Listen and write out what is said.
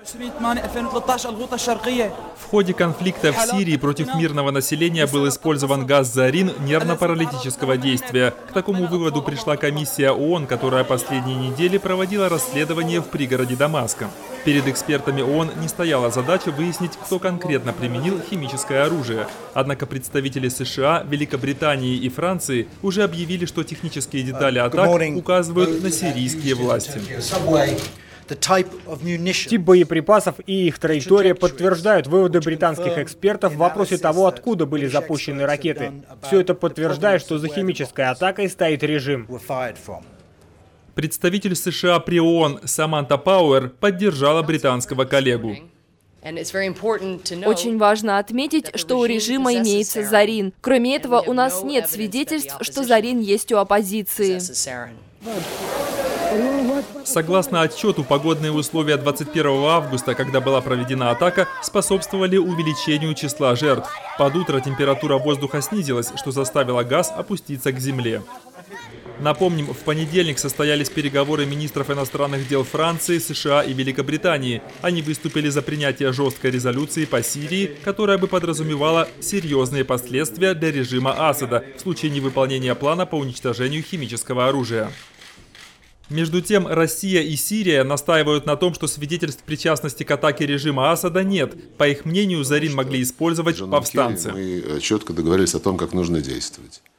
В ходе конфликта в Сирии против мирного населения был использован газ «Зарин» нервно-паралитического действия. К такому выводу пришла комиссия ООН, которая последние недели проводила расследование в пригороде Дамаска. Перед экспертами ООН не стояла задача выяснить, кто конкретно применил химическое оружие. Однако представители США, Великобритании и Франции уже объявили, что технические детали атак указывают на сирийские власти. Тип боеприпасов и их траектория подтверждают выводы британских экспертов в вопросе того, откуда были запущены ракеты. Все это подтверждает, что за химической атакой стоит режим. Представитель США при ООН Саманта Пауэр поддержала британского коллегу. Очень важно отметить, что у режима имеется Зарин. Кроме этого, у нас нет свидетельств, что Зарин есть у оппозиции. Согласно отчету, погодные условия 21 августа, когда была проведена атака, способствовали увеличению числа жертв. Под утро температура воздуха снизилась, что заставило газ опуститься к земле. Напомним, в понедельник состоялись переговоры министров иностранных дел Франции, США и Великобритании. Они выступили за принятие жесткой резолюции по Сирии, которая бы подразумевала серьезные последствия для режима Асада в случае невыполнения плана по уничтожению химического оружия. Между тем, Россия и Сирия настаивают на том, что свидетельств причастности к атаке режима Асада нет. По их мнению, Зарин могли использовать повстанцы. Мы четко договорились о том, как нужно действовать.